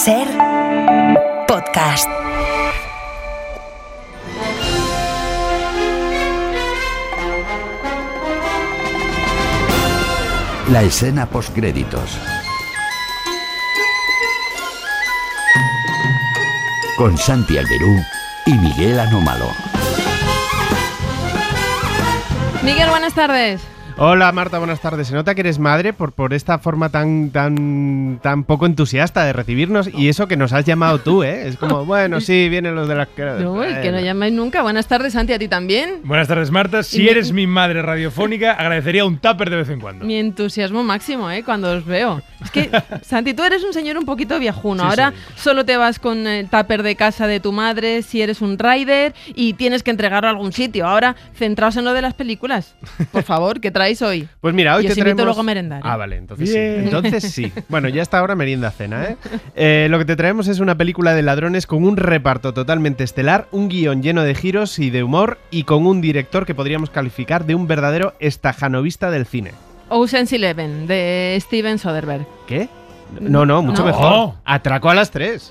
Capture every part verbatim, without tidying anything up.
Ser podcast. La escena postcréditos. Con Santi Alberú y Miguel Anómalo. Miguel, buenas tardes. Hola Marta, buenas tardes. Se nota que eres madre por, por esta forma tan, tan, tan poco entusiasta de recibirnos y eso que nos has llamado tú, ¿eh? Es como, bueno, sí, vienen los de las... No, es que no llamáis nunca. Buenas tardes, Santi, a ti también. Buenas tardes, Marta. Si mi... eres mi madre radiofónica, agradecería un tupper de vez en cuando. Mi entusiasmo máximo, ¿eh? Cuando os veo. Es que, Santi, tú eres un señor un poquito viejuno. Sí, Ahora sí. solo te vas con el tupper de casa de tu madre si eres un rider y tienes que entregarlo a algún sitio. Ahora, centraos en lo de las películas. Por favor, ¿qué traéis hoy? Pues mira, hoy y te os invito traemos... luego a merendar, ¿eh? Ah, vale, entonces Bien. sí. Entonces sí. Bueno, ya hasta ahora merienda cena, ¿eh? ¿eh? Lo que te traemos es una película de ladrones con un reparto totalmente estelar, un guión lleno de giros y de humor y con un director que podríamos calificar de un verdadero estajanovista del cine. Ocean's Eleven, de Steven Soderbergh. ¿Qué? No, no, mucho No. mejor. Atracó a las tres.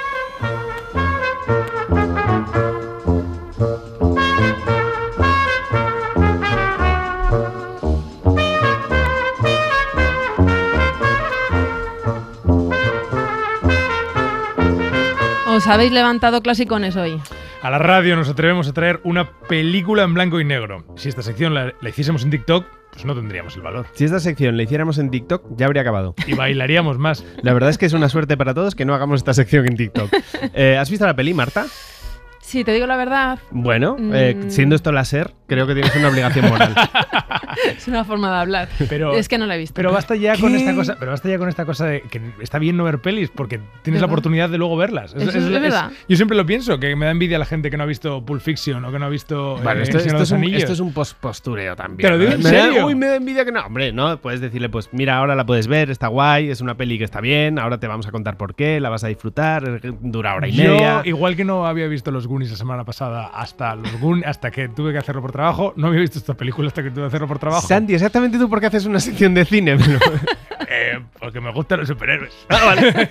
Os habéis levantado clasicones hoy. A la radio nos atrevemos a traer una película en blanco y negro. Si esta sección la, la hiciésemos en TikTok, pues no tendríamos el valor. Si esta sección la hiciéramos en TikTok, ya habría acabado. Y bailaríamos más. La verdad es que es una suerte para todos que no hagamos esta sección en TikTok. Eh, ¿Has visto la peli, Marta? Si te digo la verdad, Bueno, eh, Mm. siendo esto láser, creo que tienes una obligación moral. es una forma de hablar. Pero, es que no la he visto. Pero basta ya con ¿Qué? esta cosa. Pero basta ya con esta cosa de que está bien no ver pelis porque tienes la ¿Verdad? oportunidad de luego verlas. Eso es verdad. yo siempre lo pienso, que me da envidia la gente que no ha visto Pulp Fiction o que no ha visto. Vale, eh, esto, El Señor esto de es los un, Anillos. esto es un post postureo también. Te lo digo en Me da- serio. Uy, me da envidia que no. Hombre, no, puedes decirle, pues mira, ahora la puedes ver, está guay, es una peli que está bien, ahora te vamos a contar por qué, la vas a disfrutar, dura hora y Yo, media. igual que no había visto los Goonies la semana pasada hasta los Goonies, hasta que tuve que hacerlo por trabajo, no había visto esta película hasta que tuve que hacerlo por trabajo. Santi, exactamente tú por qué haces una sección de cine. Pero- Eh, porque me gustan los superhéroes. Ah, vale.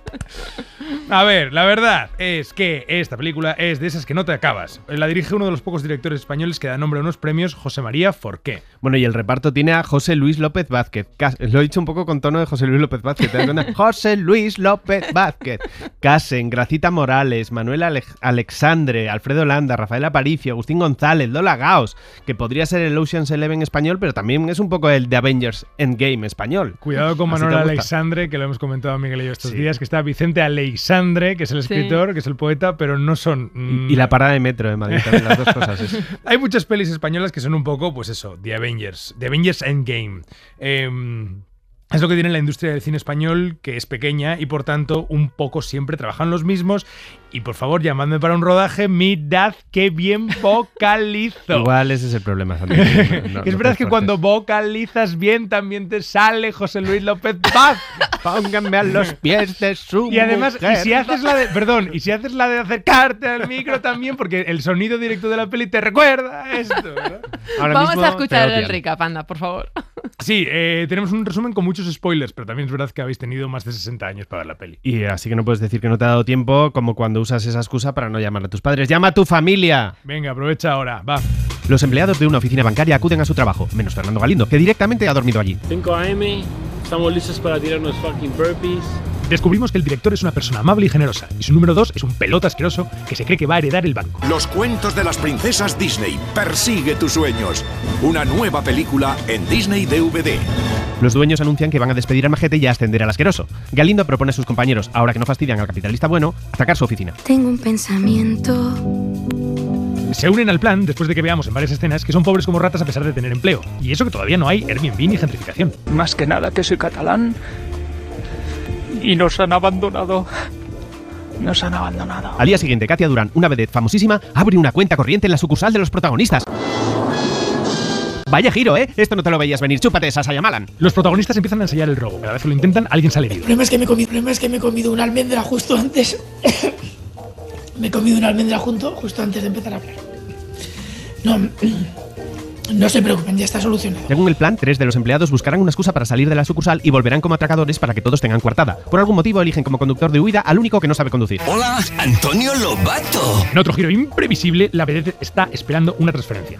A ver, la verdad es que esta película es de esas que no te acabas. La dirige uno de los pocos directores españoles que da nombre a unos premios, José María Forqué. Bueno, y el reparto tiene a José Luis López Vázquez. Cas- Lo he dicho un poco con tono de José Luis López Vázquez. ¿Te das cuenta? José Luis López Vázquez. Casen, Gracita Morales, Manuel Ale- Alexandre, Alfredo Landa, Rafael Aparicio, Agustín González, Lola Gaos, que podría ser el Ocean's Eleven español, pero también es un poco el de Avengers Endgame español. Cuidado con Así Manuel te gusta. Alexandre, que lo hemos comentado a Miguel y yo estos Sí. días, que está Vicente Aleixandre, que es el Sí. escritor, que es el poeta, pero no son... mm, Y la parada de metro de Madrid también, las dos cosas. Es- Hay muchas pelis españolas que son un poco, pues eso, The Avengers, The Avengers Endgame. Eh, es lo que tiene la industria del cine español, que es pequeña y por tanto un poco siempre trabajan los mismos. Y por favor, llamadme para un rodaje, mirad qué bien vocalizo. Igual ese es el problema, Santi. No- no- es no verdad te que cuando vocalizas bien también te sale José Luis López Vaz. Pónganme a los pies de su Y además, y mujer. si haces la de, perdón, y si haces la de acercarte al micro también, porque el sonido directo de la peli te recuerda a esto, ¿verdad? Ahora Vamos mismo a escuchar te el odian. recap, anda, por favor. Sí, eh, tenemos un resumen con muchos spoilers, pero también es verdad que habéis tenido más de sesenta años para ver la peli. Y así que no puedes decir que no te ha dado tiempo, como cuando usas esa excusa para no llamar a tus padres. ¡Llama a tu familia! Venga, aprovecha ahora, va. Los empleados de una oficina bancaria acuden a su trabajo, menos Fernando Galindo, que directamente ha dormido allí. cinco a eme, estamos listos para tirarnos fucking burpees. Descubrimos que el director es una persona amable y generosa, y su número dos es un pelota asqueroso que se cree que va a heredar el banco. Los cuentos de las princesas Disney. Persigue tus sueños. Una nueva película en Disney D V D. Los dueños anuncian que van a despedir al majete y a ascender al asqueroso. Galindo propone a sus compañeros, ahora que no fastidian al capitalista bueno, atacar su oficina. Tengo un pensamiento. Se unen al plan después de que veamos en varias escenas que son pobres como ratas a pesar de tener empleo. Y eso que todavía no hay Airbnb ni gentrificación. Más que nada que soy catalán y nos han abandonado. Nos han abandonado. Al día siguiente, Katia Durán, una vedette famosísima, abre una cuenta corriente en la sucursal de los protagonistas. Vaya giro, ¿eh? Esto no te lo veías venir. Chúpate esa Sayamalan. Los protagonistas empiezan a ensayar el robo. Cada vez que lo intentan, alguien sale El herido. problema es que me he comido, el problema es que me he comido una almendra justo antes. me he comido una almendra junto, justo antes de empezar a hablar. No, No se preocupen, ya está solucionado. Según el plan, tres de los empleados buscarán una excusa para salir de la sucursal y volverán como atracadores para que todos tengan coartada. Por algún motivo eligen como conductor de huida al único que no sabe conducir. Hola, Antonio Lobato. En otro giro imprevisible, la vedette está esperando una transferencia.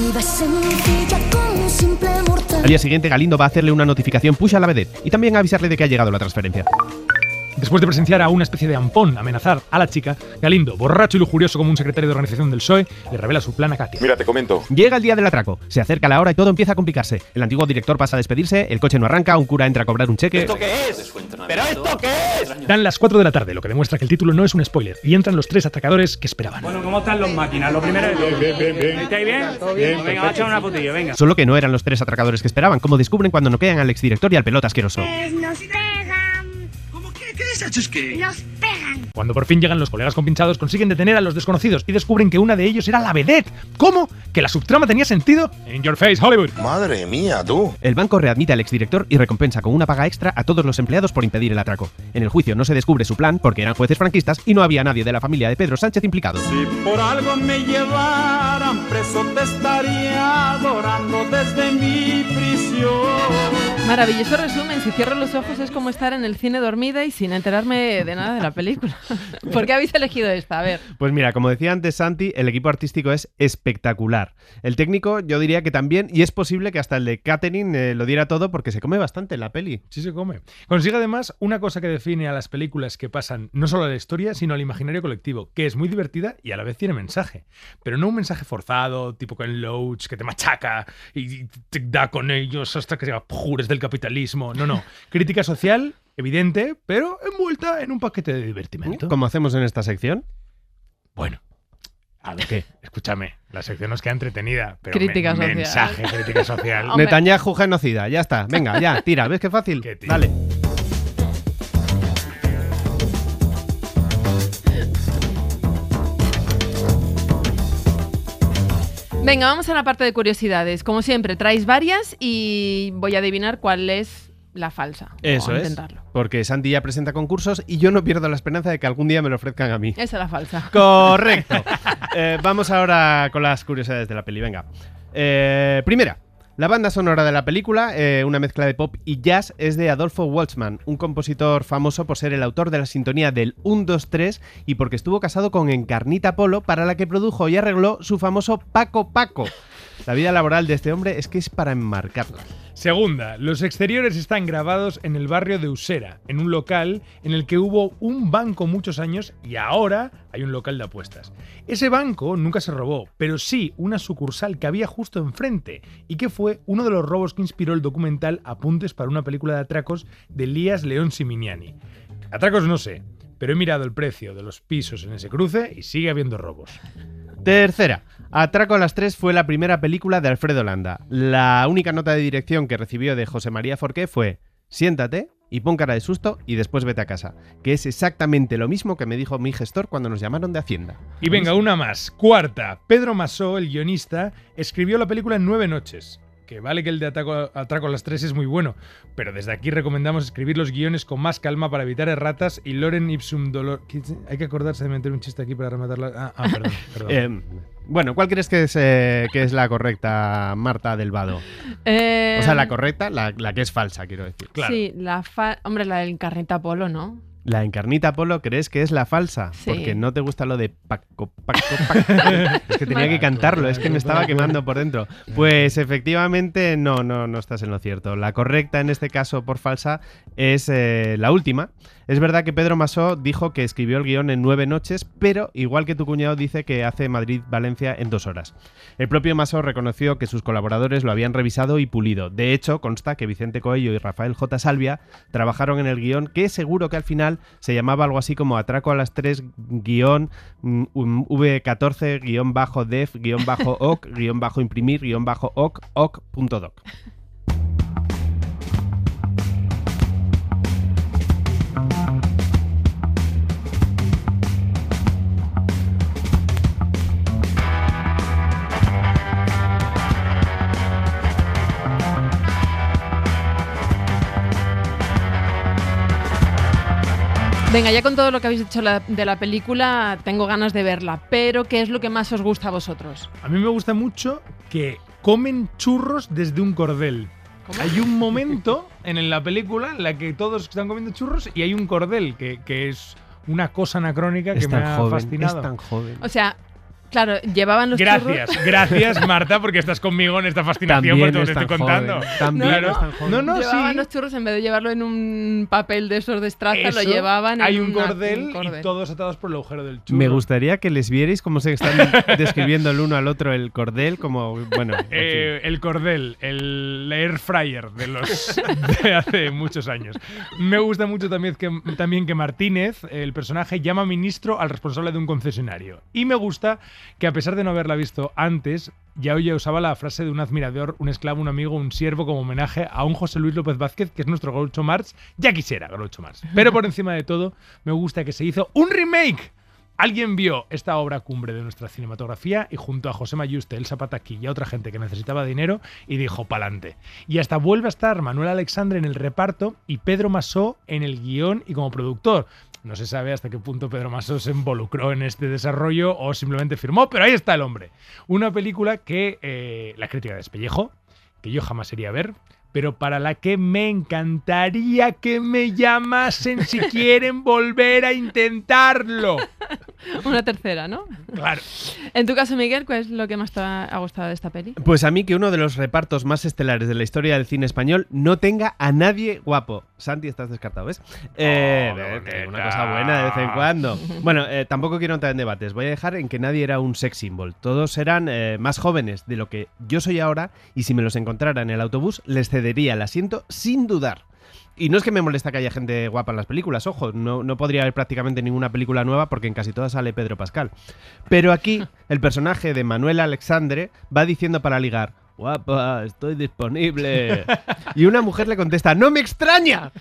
Al día siguiente, Galindo va a hacerle una notificación push a la vedette y también a avisarle de que ha llegado la transferencia. Después de presenciar a una especie de ampón amenazar a la chica, Galindo, borracho y lujurioso como un secretario de organización del P S O E, le revela su plan a Katia. Mira, te comento. Llega el día del atraco, se acerca la hora y todo empieza a complicarse. El antiguo director pasa a despedirse, el coche no arranca, un cura entra a cobrar un cheque... ¿Esto qué es? ¿Pero esto qué es? Dan las cuatro de la tarde, lo que demuestra que el título no es un spoiler, y entran los tres atracadores que esperaban. Bueno, ¿cómo están los máquinas? Lo primero es... Bien, bien, bien, bien. ¿Estáis bien? ¿Todo bien? Pues venga, va a echar una putilla, venga. Solo que no eran los tres atracadores que esperaban, como descubren cuando noquean al exdirector y al pelota asqueroso. Pues nos pegan. ¿Cómo que? ¿Qué es eso? ¿Qué? Nos pegan. Cuando por fin llegan los colegas compinchados, consiguen detener a los desconocidos y descubren que una de ellos era la vedette. ¿Cómo? ¿Que la subtrama tenía sentido? In your face, Hollywood. Madre mía, tú. El banco readmite al exdirector y recompensa con una paga extra a todos los empleados por impedir el atraco. En el juicio no se descubre su plan porque eran jueces franquistas y no había nadie de la familia de Pedro Sánchez implicado. Si por algo me llevaran preso te estaría adorando desde mi prisión. Maravilloso resumen. Si cierro los ojos es como estar en el cine dormida y sin enterarme de nada de la película. ¿Por qué habéis elegido esta? A ver. Pues mira, como decía antes Santi, el equipo artístico es espectacular. El técnico yo diría que también, y es posible que hasta el de catering eh, lo diera todo porque se come bastante en la peli. Sí se come. Consigue además una cosa que define a las películas que pasan no solo a la historia, sino al imaginario colectivo, que es muy divertida y a la vez tiene mensaje. Pero no un mensaje forzado, tipo Ken Loach, que te machaca y te da con ellos hasta que se jures del capitalismo. No, no. Crítica social, evidente, pero envuelta en un paquete de divertimento. ¿Cómo hacemos en esta sección? Bueno. A ver, ¿qué? Escúchame, la sección nos queda entretenida, pero crítica me, social. mensaje, crítica social. Netanyahu genocida, ya está. Venga, ya, tira. ¿Ves qué fácil? ¿Qué, Dale. Venga, vamos a la parte de curiosidades. Como siempre, traéis varias y voy a adivinar cuál es la falsa. Eso es, porque Santi ya presenta concursos y yo no pierdo la esperanza de que algún día me lo ofrezcan a mí. Esa es la falsa. Correcto. eh, vamos ahora con las curiosidades de la peli, venga. Eh, primera, la banda sonora de la película, eh, una mezcla de pop y jazz, es de Adolfo Waltzman, un compositor famoso por ser el autor de la sintonía del uno, dos, tres y porque estuvo casado con Encarnita Polo, para la que produjo y arregló su famoso Paco Paco. La vida laboral de este hombre es que es para enmarcarla. Segunda, los exteriores están grabados en el barrio de Usera, en un local en el que hubo un banco muchos años y ahora hay un local de apuestas. Ese banco nunca se robó, pero sí una sucursal que había justo enfrente y que fue uno de los robos que inspiró el documental Apuntes para una película de atracos de Elías León Simignani. Atracos no sé, pero he mirado el precio de los pisos en ese cruce y sigue habiendo robos. Tercera, Atraco a las tres fue la primera película de Alfredo Landa. La única nota de dirección que recibió de José María Forqué fue: siéntate y pon cara de susto y después vete a casa. Que es exactamente lo mismo que me dijo mi gestor cuando nos llamaron de Hacienda. Y venga, una más. Cuarta, Pedro Masó, el guionista, escribió la película en nueve noches. Que vale que el de Atraco, Atraco a las tres es muy bueno, pero desde aquí recomendamos escribir los guiones con más calma para evitar erratas y Loren ipsum dolor... Hay que acordarse de meter un chiste aquí para rematarla... Ah, ah perdón, perdón. eh, bueno, ¿cuál crees que es, eh, que es la correcta, Marta del Vado? Eh... O sea, la correcta, la, la que es falsa, quiero decir. Claro. Sí, la fa... Hombre, la del Encarnita Polo, ¿no? La Encarnita Polo, ¿crees que es la falsa? Sí. Porque no te gusta lo de Paco, Paco, Paco. Es que tenía que cantarlo, es que me estaba quemando por dentro. Pues efectivamente, no, no, no estás en lo cierto. La correcta en este caso por falsa es eh, la última. Es verdad que Pedro Masó dijo que escribió el guión en nueve noches, pero igual que tu cuñado dice que hace Madrid-Valencia en dos horas. El propio Masó reconoció que sus colaboradores lo habían revisado y pulido. De hecho, consta que Vicente Coello y Rafael J. Salvia trabajaron en el guión, que seguro que al final se llamaba algo así como Atraco a las tres guión V catorce guión bajo def guión bajo oc guión bajo imprimir guión bajo oc oc punto doc. Venga, ya con todo lo que habéis dicho la, de la película, tengo ganas de verla. Pero, ¿qué es lo que más os gusta a vosotros? A mí me gusta mucho que comen churros desde un cordel. ¿Cómo? Hay un momento en la película en la que todos están comiendo churros y hay un cordel, que, que es una cosa anacrónica que es me tan ha joven, fascinado. Es tan joven. O sea, claro, llevaban los gracias, churros. Gracias, Marta, porque estás conmigo en esta fascinación También por todo lo que es estoy tan contando. Joven. También no, no, es tan joven. No, no, llevaban sí. los churros, en vez de llevarlo en un papel de esos de estraza, Eso, lo llevaban en hay un una- cordel, un cordel y todos atados por el agujero del churro. Me gustaría que les vierais cómo se están describiendo el uno al otro el cordel, como, bueno... en Eh, el cordel, el air fryer de los de hace muchos años. Me gusta mucho también que, también que Martínez, el personaje, llama ministro al responsable de un concesionario. Y me gusta que, a pesar de no haberla visto antes, ya hoy usaba la frase de un admirador, un esclavo, un amigo, un siervo, como homenaje a un José Luis López Vázquez, que es nuestro Groucho Marx. Ya quisiera Groucho Marx. Pero por encima de todo, me gusta que se hizo un remake. Alguien vio esta obra cumbre de nuestra cinematografía y junto a José Mayuste, Elsa Pataki y a otra gente que necesitaba dinero y dijo pa'lante. Y hasta vuelve a estar Manuel Alexandre en el reparto y Pedro Masó en el guión y como productor. No se sabe hasta qué punto Pedro Masó se involucró en este desarrollo o simplemente firmó, pero ahí está el hombre. Una película que eh, la crítica despellejó, que yo jamás iría a ver, pero para la que me encantaría que me llamasen si quieren volver a intentarlo. Una tercera, ¿no? Claro. En tu caso, Miguel, ¿cuál es lo que más te ha gustado de esta peli? Pues a mí que uno de los repartos más estelares de la historia del cine español no tenga a nadie guapo. Santi, estás descartado, ¿ves? Eh, Oh, eh, una cosa buena de vez en cuando. Bueno, eh, tampoco quiero entrar en debates. Voy a dejar en que nadie era un sex symbol. Todos eran eh, más jóvenes de lo que yo soy ahora y si me los encontrara en el autobús les cedería el asiento sin dudar. Y no es que me molesta que haya gente guapa en las películas, ojo, no, no podría haber prácticamente ninguna película nueva porque en casi todas sale Pedro Pascal. Pero aquí el personaje de Manuel Alexandre va diciendo para ligar: guapa, estoy disponible. Y una mujer le contesta: ¡no me extraña!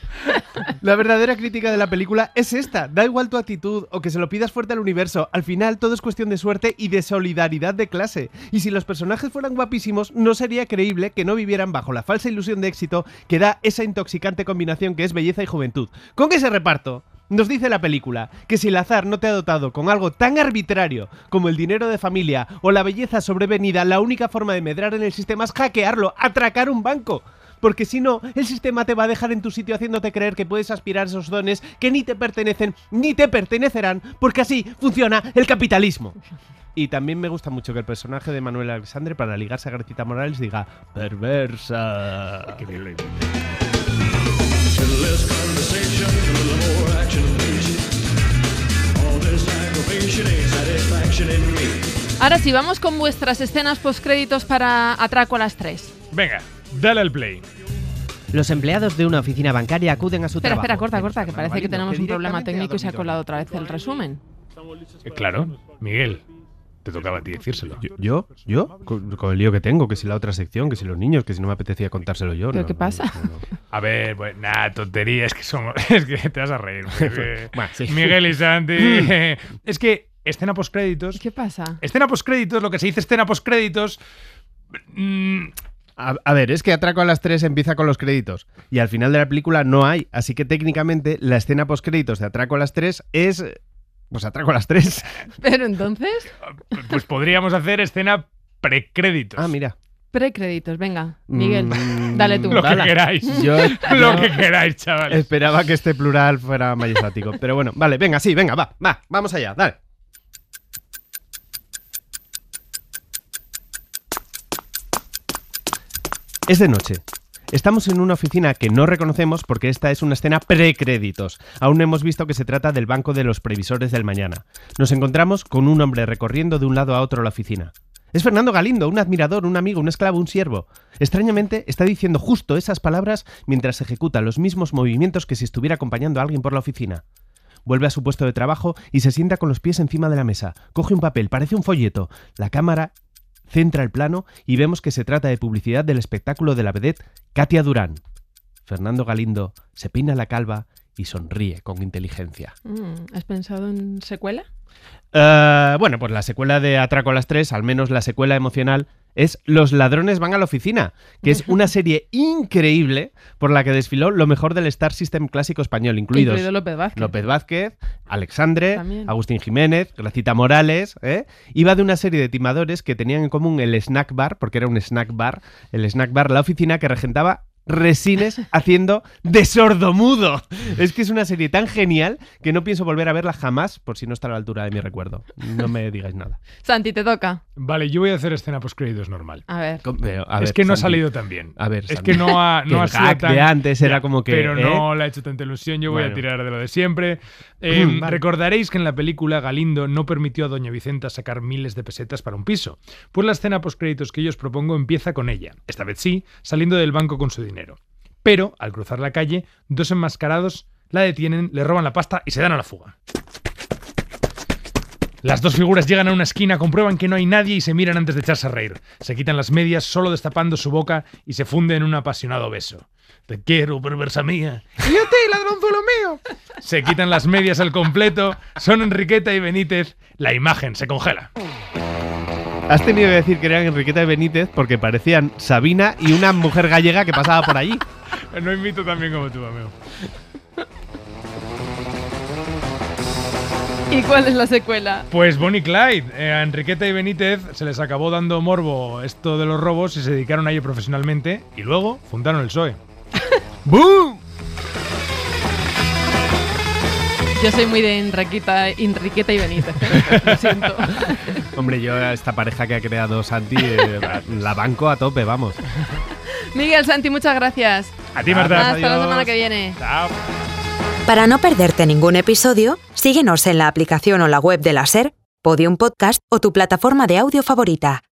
La verdadera crítica de la película es esta. Da igual tu actitud o que se lo pidas fuerte al universo. Al final todo es cuestión de suerte y de solidaridad de clase. Y si los personajes fueran guapísimos, no sería creíble que no vivieran bajo la falsa ilusión de éxito que da esa intoxicante combinación que es belleza y juventud. Con ese reparto, nos dice la película que si el azar no te ha dotado con algo tan arbitrario como el dinero de familia o la belleza sobrevenida, la única forma de medrar en el sistema es hackearlo, atracar un banco. Porque si no, el sistema te va a dejar en tu sitio haciéndote creer que puedes aspirar a esos dones que ni te pertenecen ni te pertenecerán, porque así funciona el capitalismo. Y también me gusta mucho que el personaje de Manuel Alexandre, para ligarse a Gracita Morales, diga perversa. Qué bien lo dice. Ahora sí, vamos con vuestras escenas postcréditos para Atraco a las tres. Venga, dale al play. Los empleados de una oficina bancaria acuden a su Espera, trabajo. espera, corta, corta, que parece que Valiendo, tenemos que un problema directamente técnico y se ha ha colado otra vez el resumen. Eh, claro, Miguel, te tocaba a ti decírselo. ¿Yo? ¿Yo? ¿Yo? Con, con el lío que tengo, que si la otra sección, que si los niños, que si no me apetecía contárselo yo. ¿Pero no, qué no, pasa? no, no. A ver, pues nada, tontería, es que somos. Es que te vas a reír. porque Bueno, sí. Miguel y Santi. Es que escena postcréditos. ¿Qué pasa? Escena postcréditos, lo que se dice escena postcréditos. Mmm, A, a ver, es que Atraco a las tres empieza con los créditos y al final de la película no hay, así que técnicamente la escena postcréditos de Atraco a las tres es... pues Atraco a las tres. Pero entonces... pues podríamos hacer escena precréditos. Ah, mira. Precréditos, venga, Miguel, Mm, dale tú. Lo que Dala. queráis. Yo- Lo yo que queráis, chavales. Esperaba que este plural fuera majestático, pero bueno, vale, venga, sí, venga, va, va, vamos allá, dale. Es de noche. Estamos en una oficina que no reconocemos porque esta es una escena precréditos. Aún no hemos visto que se trata del banco de los previsores del mañana. Nos encontramos con un hombre recorriendo de un lado a otro la oficina. Es Fernando Galindo, un admirador, un amigo, un esclavo, un siervo. Extrañamente, está diciendo justo esas palabras mientras ejecuta los mismos movimientos que si estuviera acompañando a alguien por la oficina. Vuelve a su puesto de trabajo y se sienta con los pies encima de la mesa. Coge un papel, parece un folleto. La cámara centra el plano y vemos que se trata de publicidad del espectáculo de la vedette Katia Durán. Fernando Galindo se peina la calva y sonríe con inteligencia. Mm, ¿Has pensado en secuela? Uh, bueno, pues la secuela de Atraco a las tres, al menos la secuela emocional, es Los ladrones van a la oficina, que es una serie increíble por la que desfiló lo mejor del Star System clásico español, incluidos Incluido López Vázquez. López Vázquez, Alexandre, También. Agustín Jiménez, Gracita Morales. ¿eh? Iba de una serie de timadores que tenían en común el snack bar, porque era un snack bar, el snack bar La Oficina, que regentaba Resines haciendo de sordomudo. Es que es una serie tan genial que no pienso volver a verla jamás, por si no está a la altura de mi recuerdo. No me digáis nada. Santi, te toca. Vale, yo voy a hacer escena post-créditos normal. A ver. Com- pero, a ver, es que no Santi. ha salido tan bien. A ver, es Santi. que no ha, Que no el ha sido gag tan... de antes era como que, Pero ¿eh? no le ha hecho tanta ilusión. Yo voy Bueno. a tirar de lo de siempre. Eh, Mm, vale. Recordaréis que en la película Galindo no permitió a Doña Vicenta sacar miles de pesetas para un piso. Pues la escena post-créditos que yo os propongo empieza con ella, esta vez sí, saliendo del banco con su dinero. Pero, al cruzar la calle, dos enmascarados la detienen, le roban la pasta y se dan a la fuga. Las dos figuras llegan a una esquina, comprueban que no hay nadie y se miran antes de echarse a reír. Se quitan las medias, solo destapando su boca, y se funden en un apasionado beso. Te quiero, perversa mía. Y a ti, ladronzuelo mío. Se quitan las medias al completo, son Enriqueta y Benítez. La imagen se congela. Has tenido que decir que eran Enriqueta y Benítez porque parecían Sabina y una mujer gallega que pasaba por allí. No invito tan bien como tú, amigo. ¿Y cuál es la secuela? Pues Bonnie y Clyde. Eh, a Enriqueta y Benítez se les acabó dando morbo esto de los robos y se dedicaron a ello profesionalmente y luego fundaron el P S O E. ¡Boom! Yo soy muy de Enriqueta, Enriqueta y Benítez. ¿eh? Lo siento. Hombre, yo a esta pareja que ha creado Santi eh, la banco a tope, vamos. Miguel, Santi, muchas gracias. A ti, Marta. Hasta la semana que viene. Chao. Para no perderte ningún episodio, síguenos en la aplicación o la web de la SER, Podium Podcast o tu plataforma de audio favorita.